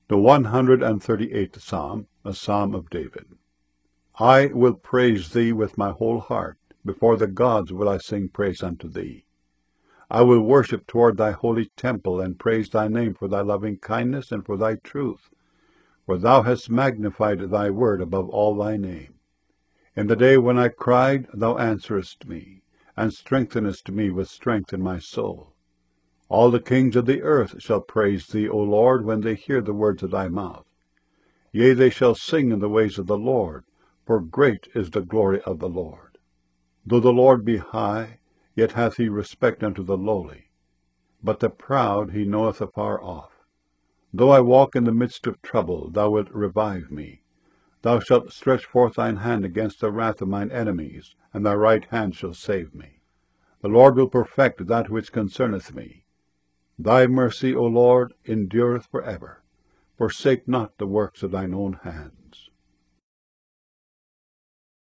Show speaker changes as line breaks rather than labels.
The 138th Psalm, a Psalm of David. I will praise thee with my whole heart. Before the gods will I sing praise unto thee. I will worship toward thy holy temple, and praise thy name for thy loving kindness and for thy truth. For thou hast magnified thy word above all thy name. In the day when I cried, thou answerest me, and strengthenest me with strength in my soul. All the kings of the earth shall praise thee, O Lord, when they hear the words of thy mouth. Yea, they shall sing in the ways of the Lord, for great is the glory of the Lord. Though the Lord be high, yet hath he respect unto the lowly, but the proud he knoweth afar off. Though I walk in the midst of trouble, thou wilt revive me. Thou shalt stretch forth thine hand against the wrath of mine enemies, and thy right hand shall save me. The Lord will perfect that which concerneth me. Thy mercy, O Lord, endureth for ever. Forsake not the works of thine own hands.